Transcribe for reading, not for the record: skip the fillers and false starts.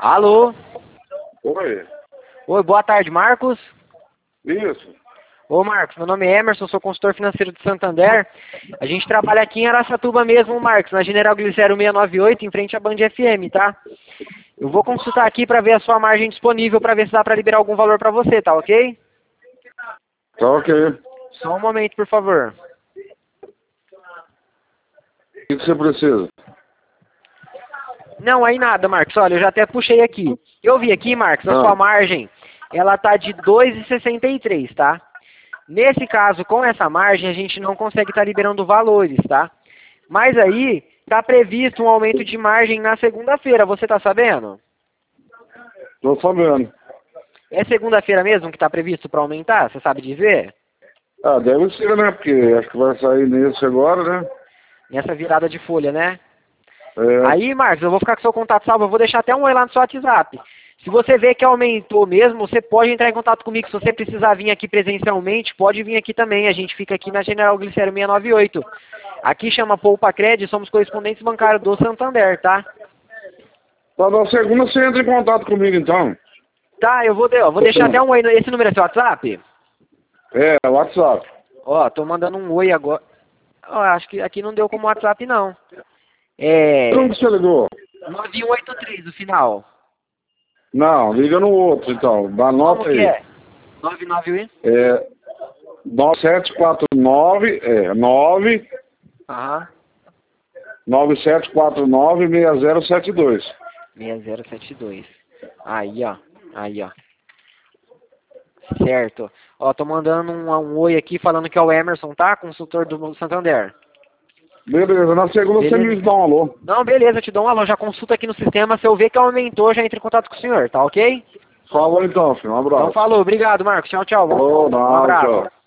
Alô? Oi. Oi, boa tarde, Marcos. Isso. Ô, Marcos, meu nome é Emerson, sou consultor financeiro de Santander. A gente trabalha aqui em Araçatuba mesmo, Marcos, na General Glicério 698, em frente à Band FM, tá? Eu vou consultar aqui para ver a sua margem disponível, para ver se dá para liberar algum valor para você, tá ok? Tá ok. Só um momento, por favor. O que você precisa? Não, aí nada, Marcos. Olha, eu já até puxei aqui. Eu vi aqui, Marcos, a sua margem, ela tá de 2,63, tá? Nesse caso, com essa margem, a gente não consegue estar liberando valores, tá? Mas aí, tá previsto um aumento de margem na segunda-feira, você tá sabendo? Tô sabendo. É segunda-feira mesmo que tá previsto para aumentar? Você sabe dizer? Ah, deve ser, né? Porque acho que vai sair nesse agora, né? Nessa virada de folha, né? É. Aí, Marcos, eu vou ficar com seu contato salvo, eu vou deixar até um oi lá no seu WhatsApp. Se você vê que aumentou mesmo, você pode entrar em contato comigo. Se você precisar vir aqui presencialmente, pode vir aqui também. A gente fica aqui na General Glicério 698. Aqui chama Poupa Cred, somos correspondentes bancários do Santander, tá? Tá, na segunda você entra em contato comigo, então. Tá, eu vou deixar até um oi. Esse número é seu WhatsApp? É, WhatsApp. Ó, tô mandando um oi agora. Ó, acho que aqui não deu como WhatsApp, não. É... Como você ligou? 9183 o final. Não, liga no outro, então. Como Anota que aí. é? 99 É 9749, 9 Aham. 9749 6072. 6072. Aí, ó. Aí, ó. Certo. Ó, tô mandando um oi aqui falando que é o Emerson, tá? Consultor do Santander. Beleza, na segunda Beleza. você me dá um alô. Não, beleza, eu te dou um alô. Já consulta aqui no sistema. Se eu ver que aumentou, já entra em contato com o senhor, tá ok? Falou então, filho. Um abraço. Então falou. Obrigado, Marcos. Tchau, tchau. Falou, Um abraço. tchau.